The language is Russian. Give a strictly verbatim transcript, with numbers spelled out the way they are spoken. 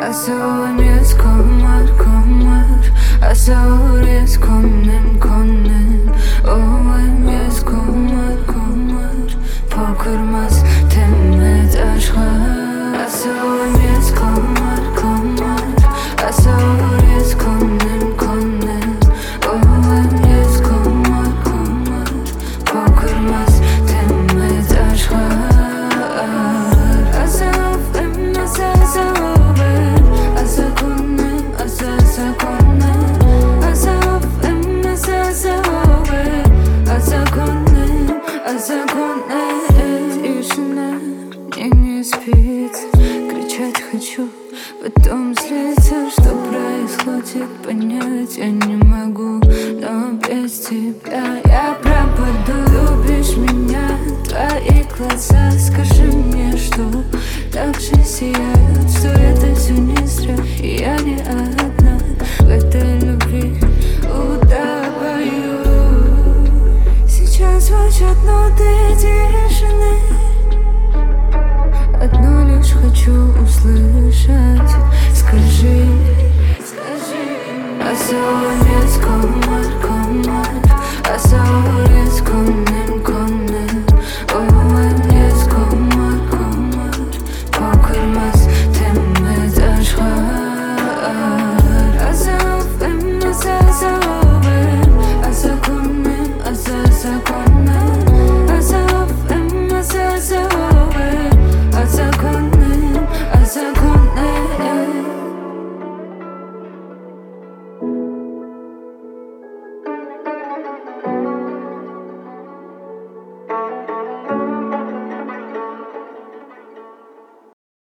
Asılmaz komar komar Asılmaz konnen konnen Olmaz komar komar Pokurmaz temmet aşklar Asılmaz komar komar Asılmaz konnen konnen Olmaz komar komar Pokurmaz temmet aşklar Спит, кричать хочу, потом злиться, что происходит, понять я не могу, но без тебя я пропаду. Любишь меня, твои глаза, скажи мне, что так же сияют, что это все не зря, и я не одна в этой любви утопаю. Сейчас звучат ноты тишины, одно лишь хочу услышать. Скажи, скажи. Asılmaz komar komar Asılmaz